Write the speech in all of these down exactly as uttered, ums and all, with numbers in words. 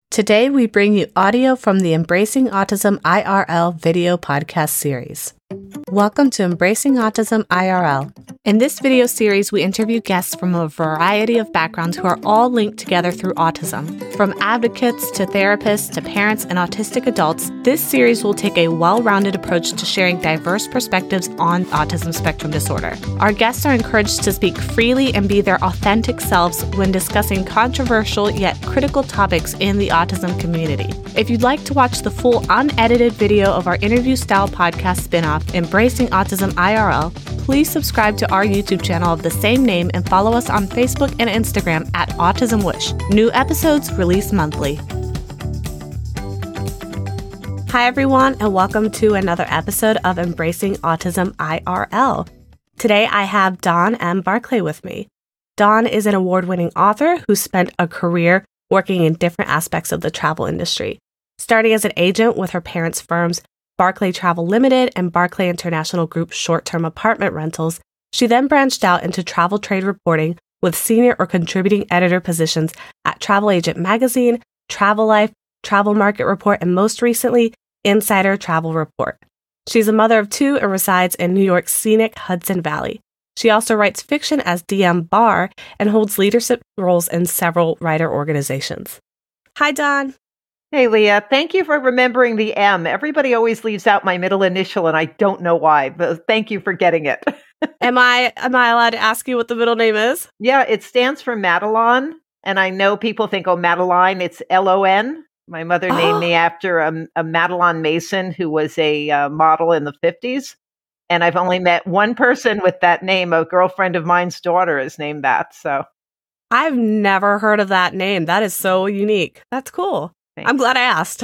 Today, we bring you audio from the Embracing Autism I R L video podcast series. Welcome to Embracing Autism I R L. In this video series, we interview guests from a variety of backgrounds who are all linked together through autism. From advocates to therapists to parents and autistic adults, this series will take a well-rounded approach to sharing diverse perspectives on autism spectrum disorder. Our guests are encouraged to speak freely and be their authentic selves when discussing controversial yet critical topics in the autism community. If you'd like to watch the full unedited video of our interview-style podcast spinoff, Embracing Autism I R L, please subscribe to our YouTube channel of the same name and follow us on Facebook and Instagram at Autism Wish. New episodes release monthly. Hi, everyone, and welcome to another episode of Embracing Autism I R L. Today, I have Dawn M. Barclay with me. Dawn is an award-winning author who spent a career working in different aspects of the travel industry, starting as an agent with her parents' firms Barclay Travel Limited and Barclay International Group short-term apartment rentals. She then branched out into travel trade reporting with senior or contributing editor positions at Travel Agent Magazine, Travel Life, Travel Market Report, and most recently, Insider Travel Report. She's a mother of two and resides in New York's scenic Hudson Valley. She also writes fiction as D M Barr and holds leadership roles in several writer organizations. Hi, Dawn. Hey, Leah. Thank you for remembering the M. Everybody always leaves out my middle initial, and I don't know why, but thank you for getting it. am I am I allowed to ask you what the middle name is? Yeah, it stands for Madeline, and I know people think, oh, Madeline, it's L O N. My mother oh. named me after a, a Madeline Mason, who was a uh, model in the fifties, and I've only met one person with that name. A girlfriend of mine's daughter is named that, so. I've never heard of that name. That is so unique. That's cool. Thanks. I'm glad I asked.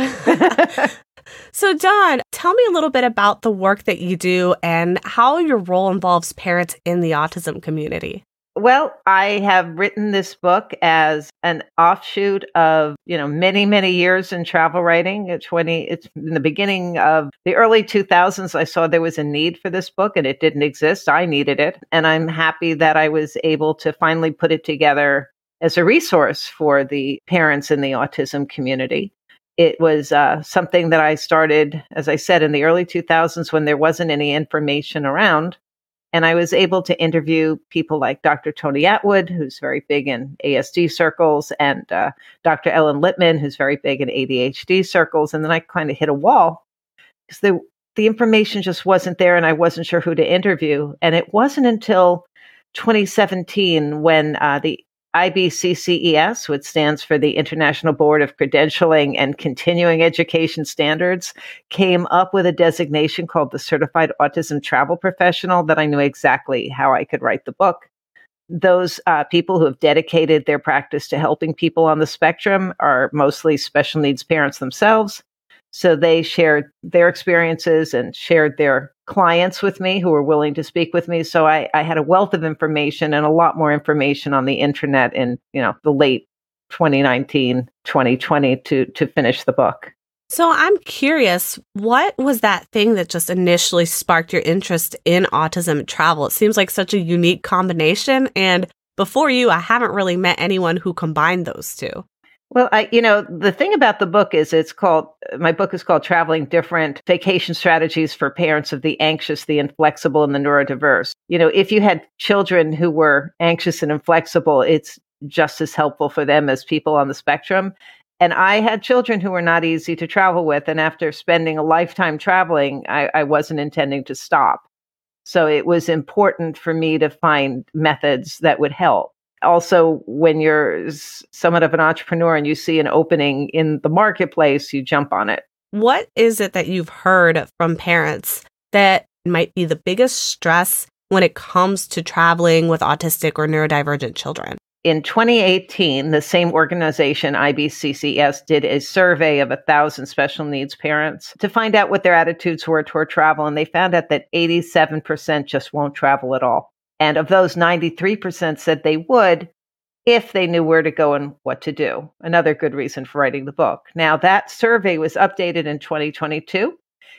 So, Dawn, tell me a little bit about the work that you do and how your role involves parents in the autism community. Well, I have written this book as an offshoot of, you know, many, many years in travel writing. At twenty, it's in the beginning of the early two thousands, I saw there was a need for this book and it didn't exist. I needed it. And I'm happy that I was able to finally put it together as a resource for the parents in the autism community. It was uh, something that I started, as I said, in the early two thousands when there wasn't any information around. And I was able to interview people like Doctor Tony Atwood, who's very big in A S D circles, and uh, Doctor Ellen Littman, who's very big in A D H D circles. And then I kind of hit a wall because the, the information just wasn't there and I wasn't sure who to interview. And it wasn't until twenty seventeen when uh, the I B C C E S, which stands for the International Board of Credentialing and Continuing Education Standards, came up with a designation called the Certified Autism Travel Professional, that I knew exactly how I could write the book. Those uh, people who have dedicated their practice to helping people on the spectrum are mostly special needs parents themselves. So they shared their experiences and shared their clients with me who were willing to speak with me. So I, I had a wealth of information and a lot more information on the internet in, you know, the late twenty nineteen, twenty twenty to, to finish the book. So I'm curious, what was that thing that just initially sparked your interest in autism travel? It seems like such a unique combination. And before you, I haven't really met anyone who combined those two. Well, I, you know, the thing about the book is it's called, my book is called Traveling Different Vacation Strategies for Parents of the Anxious, the Inflexible, and the Neurodiverse. You know, if you had children who were anxious and inflexible, it's just as helpful for them as people on the spectrum. And I had children who were not easy to travel with. And after spending a lifetime traveling, I, I wasn't intending to stop. So it was important for me to find methods that would help. Also, when you're somewhat of an entrepreneur and you see an opening in the marketplace, you jump on it. What is it that you've heard from parents that might be the biggest stress when it comes to traveling with autistic or neurodivergent children? In twenty eighteen, the same organization, I B C C S, did a survey of one thousand special needs parents to find out what their attitudes were toward travel. And they found out that eighty-seven percent just won't travel at all. And of those, ninety-three percent said they would if they knew where to go and what to do. Another good reason for writing the book. Now, that survey was updated in twenty twenty-two.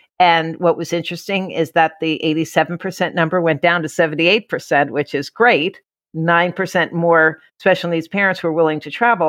And what was interesting is that the eighty-seven percent number went down to seventy-eight percent, which is great. nine percent more special needs parents were willing to travel.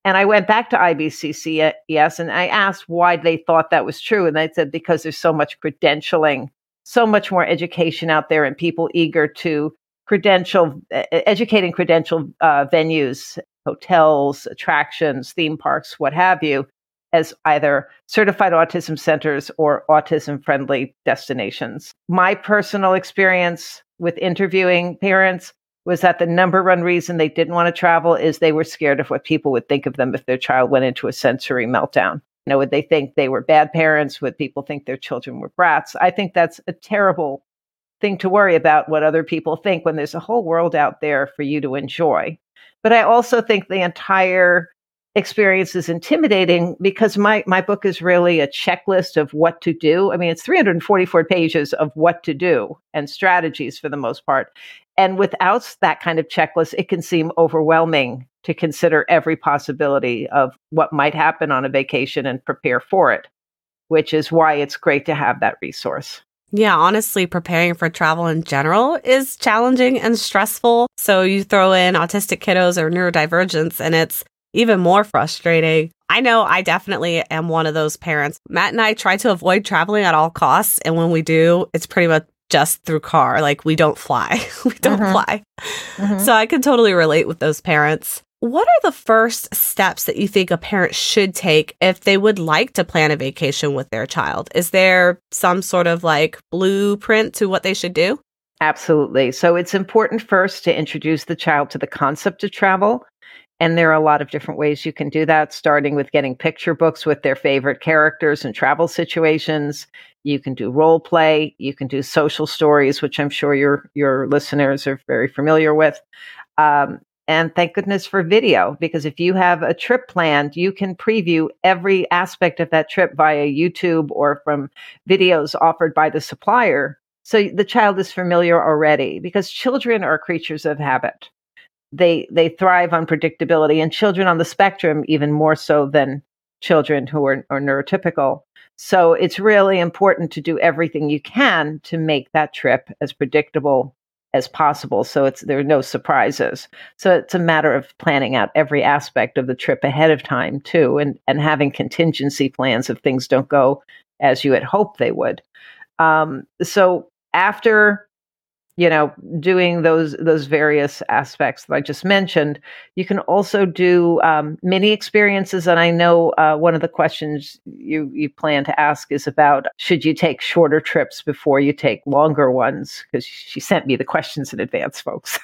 And I went back to I B C C S and I asked why they thought that was true. And they said, because there's so much credentialing, so much more education out there and people eager to credential, uh, educating credential uh, venues, hotels, attractions, theme parks, what have you, as either certified autism centers or autism-friendly destinations. My personal experience with interviewing parents was that the number one reason they didn't want to travel is they were scared of what people would think of them if their child went into a sensory meltdown. You know, would they think they were bad parents? Would people think their children were brats? I think that's a terrible thing to worry about, what other people think, when there's a whole world out there for you to enjoy. But I also think the entire experience is intimidating because my, my book is really a checklist of what to do. I mean, it's three hundred forty-four pages of what to do and strategies for the most part. And without that kind of checklist, it can seem overwhelming to consider every possibility of what might happen on a vacation and prepare for it, which is why it's great to have that resource. Yeah, honestly, preparing for travel in general is challenging and stressful. So you throw in autistic kiddos or neurodivergence, and it's even more frustrating. I know I definitely am one of those parents. Matt and I try to avoid traveling at all costs. And when we do, it's pretty much just through car. Like, we don't fly. we don't mm-hmm. fly. Mm-hmm. So I can totally relate with those parents. What are the first steps that you think a parent should take if they would like to plan a vacation with their child? Is there some sort of like blueprint to what they should do? Absolutely. So it's important first to introduce the child to the concept of travel. And there are a lot of different ways you can do that, starting with getting picture books with their favorite characters and travel situations. You can do role play. You can do social stories, which I'm sure your, your listeners are very familiar with. Um, And thank goodness for video, because if you have a trip planned, you can preview every aspect of that trip via YouTube or from videos offered by the supplier. So the child is familiar already, because children are creatures of habit. They they thrive on predictability, and children on the spectrum even more so than children who are, are neurotypical. So it's really important to do everything you can to make that trip as predictable as possible, so it's there are no surprises. So it's a matter of planning out every aspect of the trip ahead of time too, and and having contingency plans if things don't go as you had hoped they would. Um, so after you know doing those those various aspects that I just mentioned, you can also do um, mini experiences. And I know uh, one of the questions you you plan to ask is about, should you take shorter trips before you take longer ones? Because she sent me the questions in advance, folks,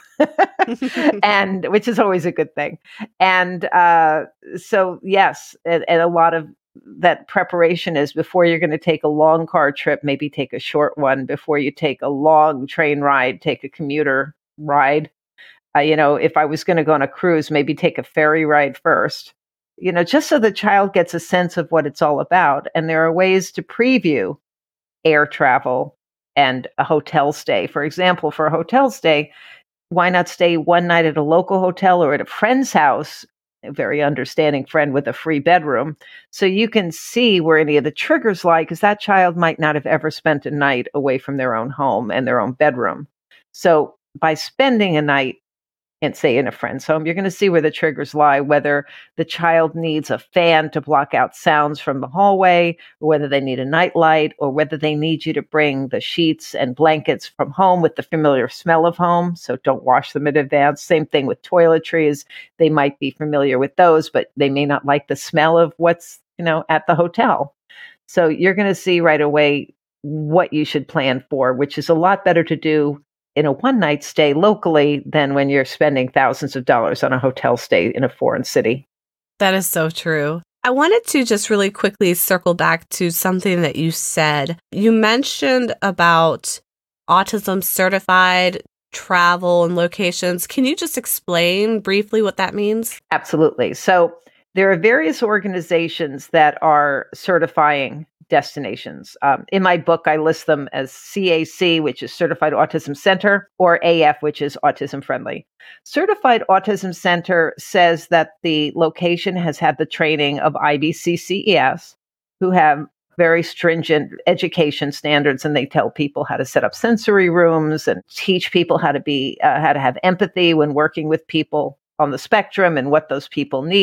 and which is always a good thing. And uh, so yes, and, and a lot of that preparation is before you're going to take a long car trip, maybe take a short one. Before you take a long train ride, take a commuter ride. Uh, you know, if I was going to go on a cruise, maybe take a ferry ride first, you know, just so the child gets a sense of what it's all about. And there are ways to preview air travel and a hotel stay. For example, for a hotel stay, why not stay one night at a local hotel or at a friend's house, a very understanding friend with a free bedroom, so you can see where any of the triggers lie, because that child might not have ever spent a night away from their own home and their own bedroom. So by spending a night and say in a friend's home, you're going to see where the triggers lie, whether the child needs a fan to block out sounds from the hallway, or whether they need a nightlight, or whether they need you to bring the sheets and blankets from home with the familiar smell of home. So don't wash them in advance. Same thing with toiletries. They might be familiar with those, but they may not like the smell of what's, you know, at the hotel. So you're going to see right away what you should plan for, which is a lot better to do in a one-night stay locally than when you're spending thousands of dollars on a hotel stay in a foreign city. That is so true. I wanted to just really quickly circle back to something that you said. You mentioned about autism certified travel and locations. Can you just explain briefly what that means? Absolutely. So there are various organizations that are certifying destinations. Um, in my book, I list them as C A C, which is Certified Autism Center, or A F, which is Autism Friendly. Certified Autism Center says that the location has had the training of I B C C E S, who have very stringent education standards, and they tell people how to set up sensory rooms and teach people how to be, uh, how to have empathy when working with people on the spectrum and what those people need.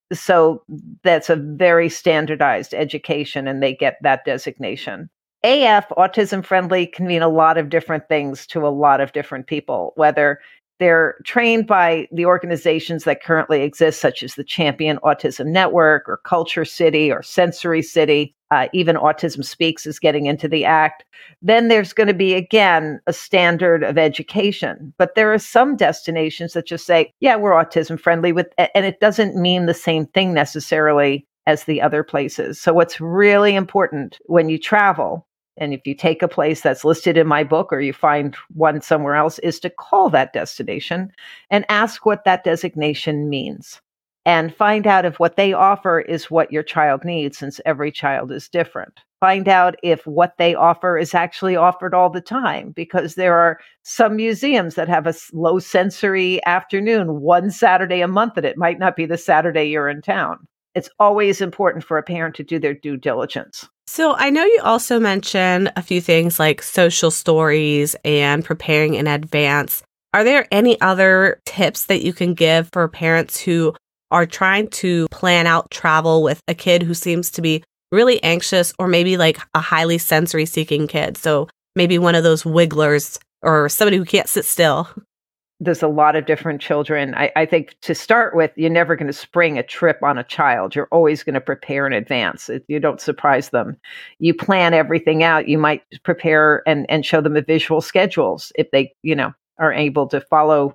So that's a very standardized education, and they get that designation. A F, autism friendly, can mean a lot of different things to a lot of different people, whether they're trained by the organizations that currently exist, such as the Champion Autism Network or Culture City or Sensory City. Uh, even Autism Speaks is getting into the act. Then there's going to be, again, a standard of education. But there are some destinations that just say, yeah, we're autism friendly, with, and it doesn't mean the same thing necessarily as the other places. So what's really important when you travel, and if you take a place that's listed in my book or you find one somewhere else, is to call that destination and ask what that designation means and find out if what they offer is what your child needs, since every child is different. Find out if what they offer is actually offered all the time, because there are some museums that have a low sensory afternoon one Saturday a month, and it might not be the Saturday you're in town. It's always important for a parent to do their due diligence. So I know you also mentioned a few things like social stories and preparing in advance. Are there any other tips that you can give for parents who are trying to plan out travel with a kid who seems to be really anxious, or maybe like a highly sensory seeking kid? So maybe one of those wigglers or somebody who can't sit still. There's a lot of different children. I, I think to start with, you're never going to spring a trip on a child. You're always going to prepare in advance. It, you don't surprise them. You plan everything out. You might prepare and, and show them the visual schedules. If they, you know, are able to follow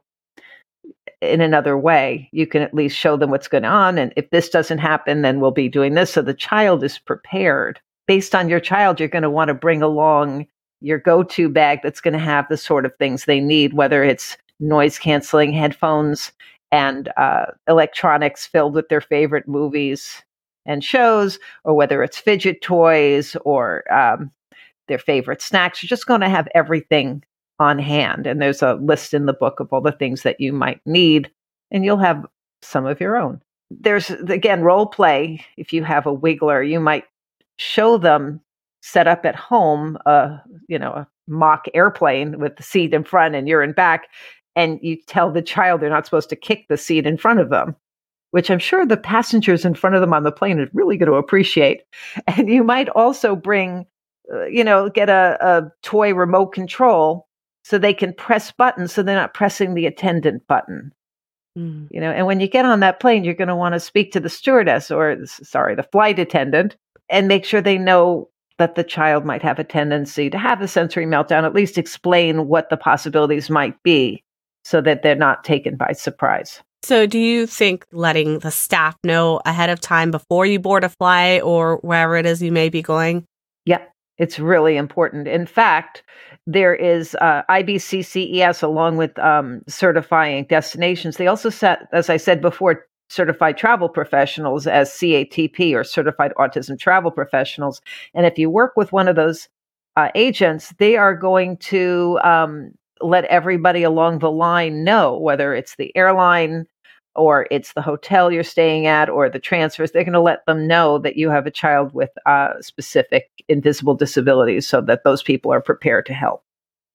in another way, you can at least show them what's going on. And if this doesn't happen, then we'll be doing this. So the child is prepared. Based on your child, you're going to want to bring along your go-to bag that's going to have the sort of things they need, whether it's noise canceling headphones and uh, electronics filled with their favorite movies and shows, or whether it's fidget toys or um, their favorite snacks. You're just going to have everything on hand. And there's a list in the book of all the things that you might need, and you'll have some of your own. There's, again, role play. If you have a wiggler, you might show them set up at home, uh, you know, a mock airplane with the seat in front and you're in back. And you tell the child they're not supposed to kick the seat in front of them, which I'm sure the passengers in front of them on the plane are really going to appreciate. And you might also bring, uh, you know, get a, a toy remote control so they can press buttons so they're not pressing the attendant button. Mm. You know, and when you get on that plane, you're going to want to speak to the stewardess or, sorry, the flight attendant, and make sure they know that the child might have a tendency to have a sensory meltdown, at least explain what the possibilities might be, so that they're not taken by surprise. So do you think letting the staff know ahead of time before you board a flight or wherever it is you may be going? Yeah, it's really important. In fact, there is uh, I B C C E S along with um, certifying destinations. They also set, as I said before, certified travel professionals as C A T P, or certified autism travel professionals. And if you work with one of those uh, agents, they are going to um, let everybody along the line know, whether it's the airline or it's the hotel you're staying at or the transfers. They're going to let them know that you have a child with uh, specific invisible disabilities, so that those people are prepared to help.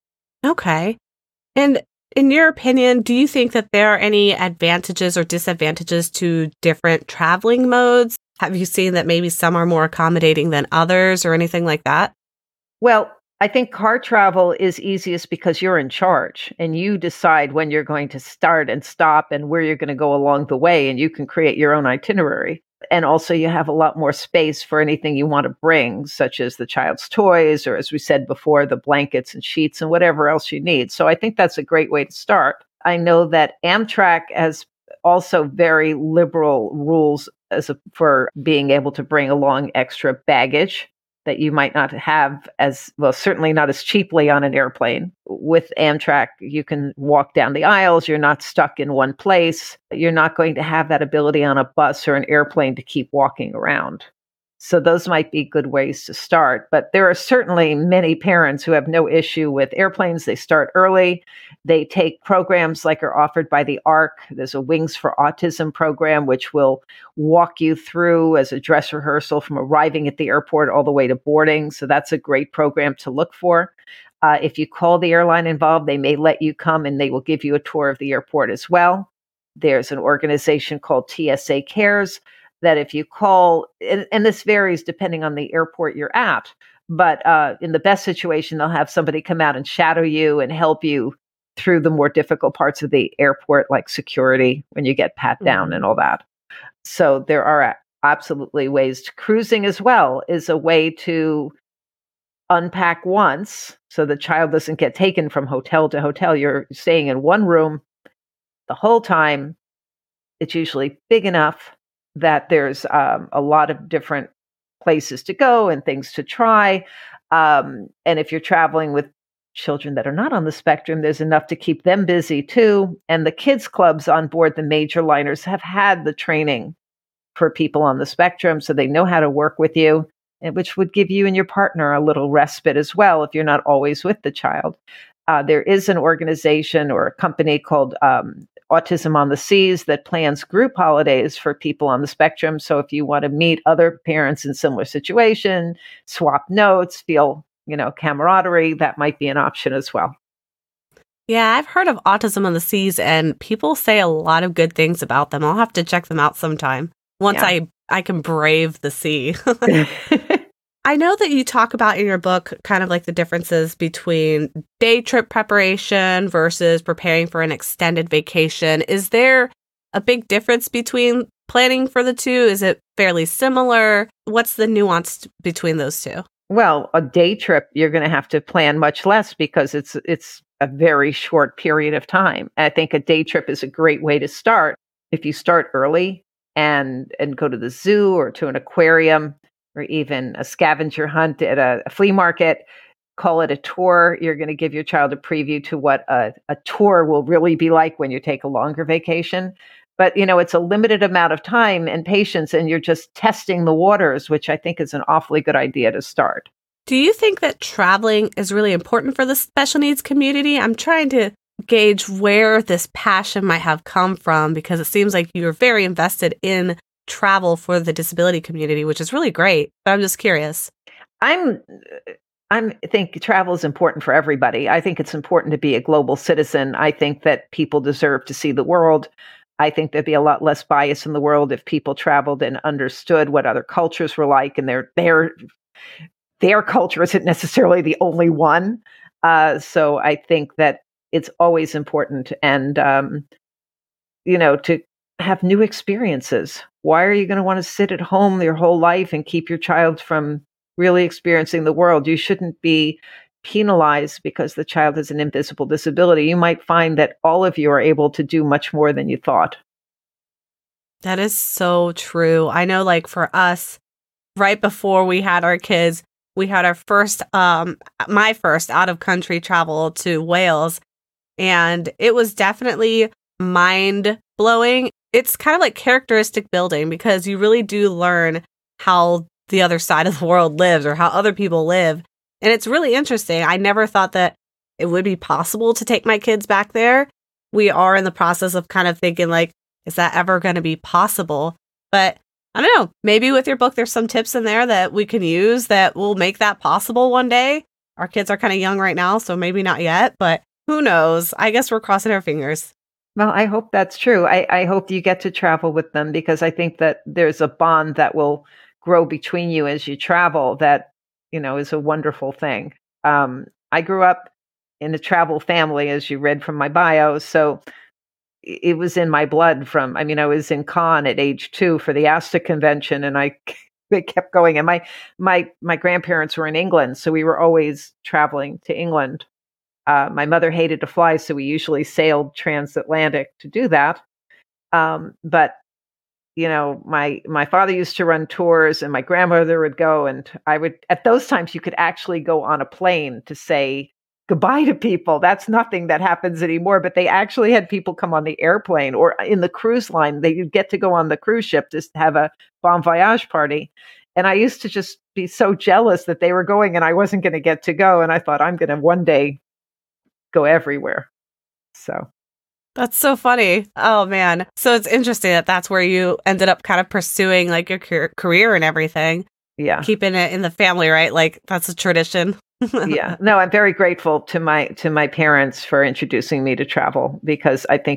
Okay. And in your opinion, do you think that there are any advantages or disadvantages to different traveling modes? Have you seen that maybe some are more accommodating than others or anything like that? Well, I think car travel is easiest because you're in charge and you decide when you're going to start and stop and where you're going to go along the way, and you can create your own itinerary. And also you have a lot more space for anything you want to bring, such as the child's toys, or, as we said before, the blankets and sheets and whatever else you need. So I think that's a great way to start. I know that Amtrak has also very liberal rules as a, for being able to bring along extra baggage that you might not have as, well, certainly not as cheaply on an airplane. With Amtrak, you can walk down the aisles. You're not stuck in one place. You're not going to have that ability on a bus or an airplane to keep walking around. So those might be good ways to start. But there are certainly many parents who have no issue with airplanes. They start early. They take programs like are offered by the A R C. There's a Wings for Autism program, which will walk you through as a dress rehearsal from arriving at the airport all the way to boarding. So that's a great program to look for. Uh, if you call the airline involved, they may let you come and they will give you a tour of the airport as well. There's an organization called T S A Cares that if you call, and, and this varies depending on the airport you're at, but uh, in the best situation, they'll have somebody come out and shadow you and help you through the more difficult parts of the airport, like security, when you get pat down mm-hmm. and all that. So there are absolutely ways to cruising as well is a way to unpack once so the child doesn't get taken from hotel to hotel. You're staying in one room the whole time. It's usually big enough that there's um, a lot of different places to go and things to try. Um, and if you're traveling with children that are not on the spectrum, there's enough to keep them busy too. And the kids clubs on board the major liners have had the training for people on the spectrum, so they know how to work with you, and which would give you and your partner a little respite as well if you're not always with the child. Uh, there is an organization or a company called um, Autism on the Seas that plans group holidays for people on the spectrum. So if you want to meet other parents in similar situation, swap notes, feel, you know, camaraderie, that might be an option as well. Yeah, I've heard of Autism on the Seas, and people say a lot of good things about them. I'll have to check them out sometime once yeah. I, I can brave the sea. I know that you talk about in your book kind of like the differences between day trip preparation versus preparing for an extended vacation. Is there a big difference between planning for the two? Is it fairly similar? What's the nuance between those two? Well, a day trip, you're going to have to plan much less because it's it's a very short period of time. I think a day trip is a great way to start. If you start early and and go to the zoo or to an aquarium, or even a scavenger hunt at a, a flea market, call it a tour. You're going to give your child a preview to what a, a tour will really be like when you take a longer vacation. But, you know, it's a limited amount of time and patience, and you're just testing the waters, which I think is an awfully good idea to start. Do you think that traveling is really important for the special needs community? I'm trying to gauge where this passion might have come from, because it seems like you're very invested in travel for the disability community, which is really great. But I'm just curious. I'm, I'm I think travel is important for everybody. I think it's important to be a global citizen. I think that people deserve to see the world. I think there'd be a lot less bias in the world if people traveled and understood what other cultures were like, and their their their culture isn't necessarily the only one. Uh, so I think that it's always important, and um, you know, to have new experiences. Why are you going to want to sit at home your whole life and keep your child from really experiencing the world? You shouldn't be penalized because the child has an invisible disability. You might find that all of you are able to do much more than you thought. That is so true. I know, like for us, right before we had our kids, we had our first, um, my first out of country travel to Wales. And it was definitely mind blowing. It's kind of like characteristic building, because you really do learn how the other side of the world lives or how other people live. And it's really interesting. I never thought that it would be possible to take my kids back there. We are in the process of kind of thinking like, is that ever going to be possible? But I don't know, maybe with your book, there's some tips in there that we can use that will make that possible one day. Our kids are kind of young right now, so maybe not yet, but who knows? I guess we're crossing our fingers. Well, I hope that's true. I, I hope you get to travel with them, because I think that there's a bond that will grow between you as you travel that, you know, is a wonderful thing. Um, I grew up in a travel family, as you read from my bio. So it was in my blood from, I mean, I was in Cannes at age two for the ASTA convention, and I they kept going. And my my my grandparents were in England, so we were always traveling to England. Uh, my mother hated to fly, so we usually sailed transatlantic to do that. Um, but, you know, my my father used to run tours, and my grandmother would go, and I would, at those times, you could actually go on a plane to say goodbye to people. That's nothing that happens anymore, but they actually had people come on the airplane or in the cruise line. They would get to go on the cruise ship to have a bon voyage party. And I used to just be so jealous that they were going and I wasn't going to get to go. And I thought, I'm going to one day go everywhere. So that's so funny. Oh, man. So it's interesting that that's where you ended up kind of pursuing like your car- career and everything. Yeah. Keeping it in the family, right? Like that's a tradition. Yeah. No, I'm very grateful to my to my parents for introducing me to travel, because I think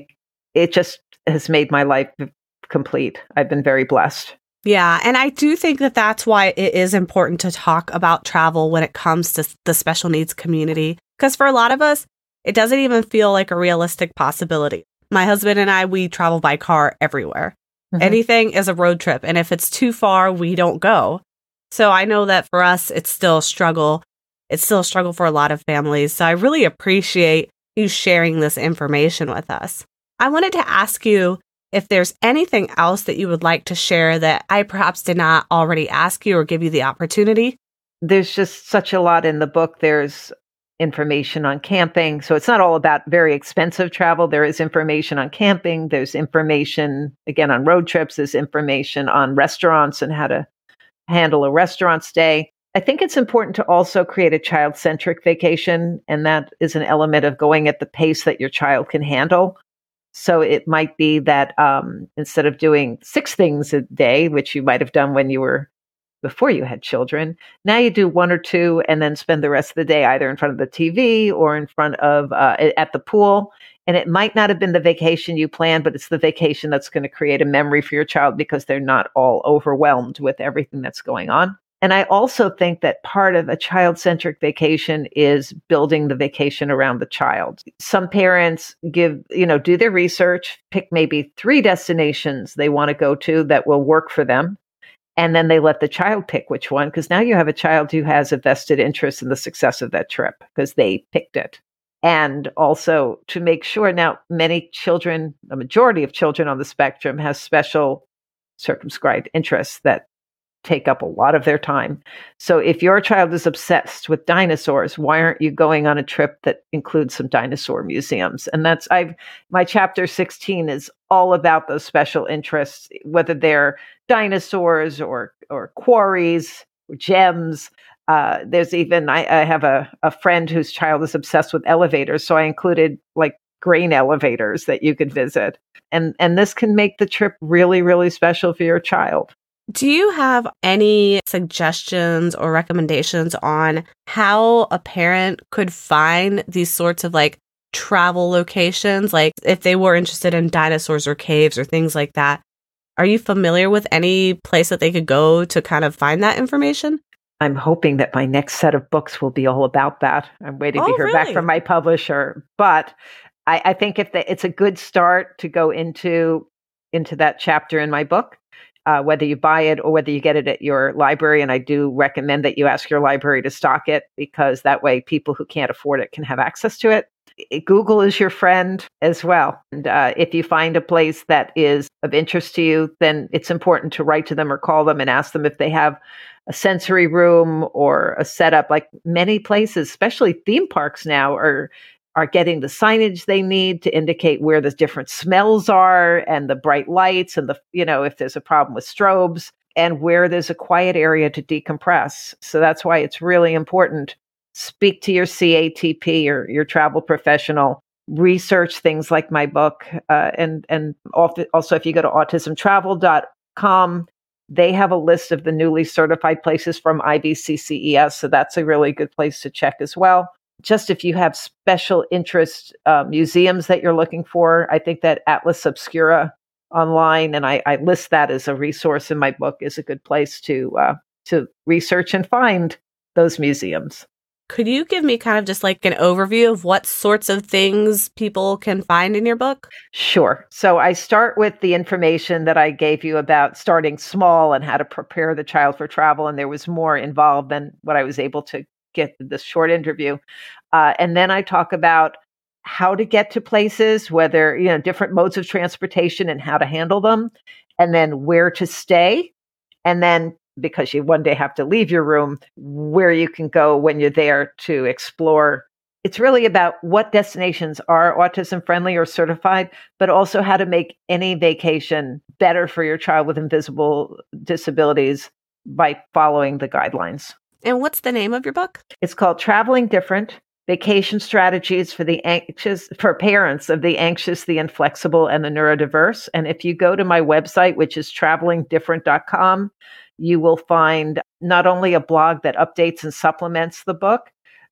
it just has made my life complete. I've been very blessed. Yeah. And I do think that that's why it is important to talk about travel when it comes to the special needs community. Because for a lot of us, it doesn't even feel like a realistic possibility. My husband and I, we travel by car everywhere. Mm-hmm. Anything is a road trip. And if it's too far, we don't go. So I know that for us, it's still a struggle. It's still a struggle for a lot of families. So I really appreciate you sharing this information with us. I wanted to ask you if there's anything else that you would like to share that I perhaps did not already ask you or give you the opportunity. There's just such a lot in the book. There's information on camping. So it's not all about very expensive travel. There is information on camping. There's information, again, on road trips. There's information on restaurants and how to handle a restaurant stay. I think it's important to also create a child-centric vacation, and that is an element of going at the pace that your child can handle. So it might be that um, instead of doing six things a day, which you might have done when you were before you had children, now you do one or two and then spend the rest of the day either in front of the T V or in front of uh, at the pool. And it might not have been the vacation you planned, but it's the vacation that's going to create a memory for your child because they're not all overwhelmed with everything that's going on. And I also think that part of a child-centric vacation is building the vacation around the child. Some parents give, you know, do their research, pick maybe three destinations they want to go to that will work for them. And then they let the child pick which one, because now you have a child who has a vested interest in the success of that trip because they picked it. And also to make sure, now many children, a majority of children on the spectrum have special circumscribed interests that take up a lot of their time. So if your child is obsessed with dinosaurs, why aren't you going on a trip that includes some dinosaur museums? And that's, I've, my chapter sixteen is all about those special interests, whether they're dinosaurs or, or quarries or gems. Uh, there's even, I, I have a, a friend whose child is obsessed with elevators. So I included like grain elevators that you could visit. And, and this can make the trip really, really special for your child. Do you have any suggestions or recommendations on how a parent could find these sorts of like travel locations? Like if they were interested in dinosaurs or caves or things like that, are you familiar with any place that they could go to kind of find that information? I'm hoping that my next set of books will be all about that. I'm waiting oh, to hear really? back from my publisher. But I, I think if the, it's a good start to go into, into that chapter in my book. Uh, whether you buy it or whether you get it at your library. And I do recommend that you ask your library to stock it because that way people who can't afford it can have access to it. Google is your friend as well. And uh, if you find a place that is of interest to you, then it's important to write to them or call them and ask them if they have a sensory room or a setup. Like many places, especially theme parks now, are are getting the signage they need to indicate where the different smells are and the bright lights and the, you know, if there's a problem with strobes and where there's a quiet area to decompress. So that's why it's really important. Speak to your C A T P or your travel professional, research things like my book. Uh, and, and also if you go to autism travel dot com, they have a list of the newly certified places from I B C C E S. So that's a really good place to check as well. Just if you have special interest uh, museums that you're looking for, I think that Atlas Obscura online, and I, I list that as a resource in my book, is a good place to uh, to research and find those museums. Could you give me kind of just like an overview of what sorts of things people can find in your book? Sure. So I start with the information that I gave you about starting small and how to prepare the child for travel, and there was more involved than what I was able to get this short interview. Uh, and then I talk about how to get to places, whether, you know, different modes of transportation and how to handle them, and then where to stay. And then because you one day have to leave your room, where you can go when you're there to explore. It's really about what destinations are autism friendly or certified, but also how to make any vacation better for your child with invisible disabilities by following the guidelines. And what's the name of your book? It's called Traveling Different: Vacation Strategies for the Anxious, for Parents of the Anxious, the Inflexible, and the Neurodiverse. And if you go to my website, which is traveling different dot com, you will find not only a blog that updates and supplements the book,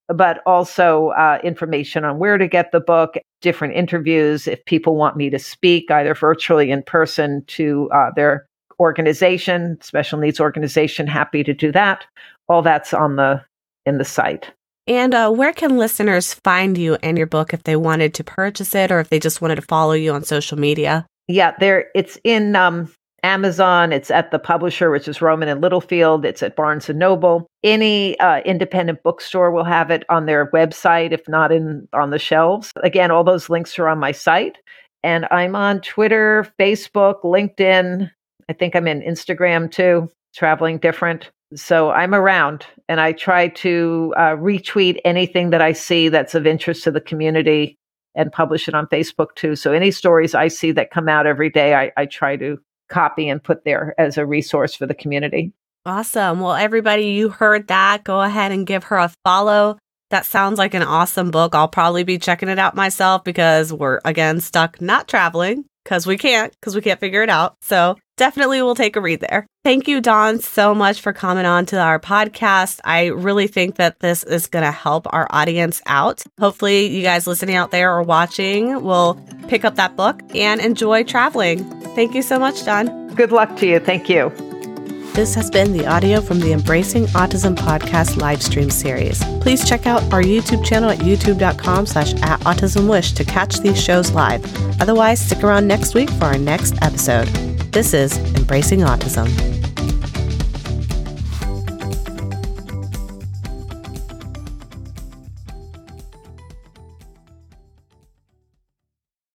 but also uh, information on where to get the book, different interviews. If people want me to speak either virtually in person to uh, their organization, special needs organization, happy to do that. All that's on the in the site. And uh, where can listeners find you and your book if they wanted to purchase it or if they just wanted to follow you on social media? Yeah, there. It's in um, Amazon. It's at the publisher, which is Rowman and Littlefield. It's at Barnes and Noble. Any uh, independent bookstore will have it on their website, if not in on the shelves. Again, all those links are on my site. And I'm on Twitter, Facebook, LinkedIn. I think I'm in Instagram too, Traveling Different. So I'm around, and I try to uh, retweet anything that I see that's of interest to the community and publish it on Facebook too. So any stories I see that come out every day, I, I try to copy and put there as a resource for the community. Awesome. Well, everybody, you heard that. Go ahead and give her a follow. That sounds like an awesome book. I'll probably be checking it out myself because we're, again, stuck not traveling because we can't, because we can't figure it out. So definitely we'll take a read there. Thank you, Dawn, so much for coming on to our podcast. I really think that this is going to help our audience out. Hopefully you guys listening out there or watching will pick up that book and enjoy traveling. Thank you so much, Dawn. Good luck to you. Thank you. This has been the audio from the Embracing Autism podcast live stream series. Please check out our YouTube channel at youtube.com slash at autismwish to catch these shows live. Otherwise, stick around next week for our next episode. This is Embracing Autism.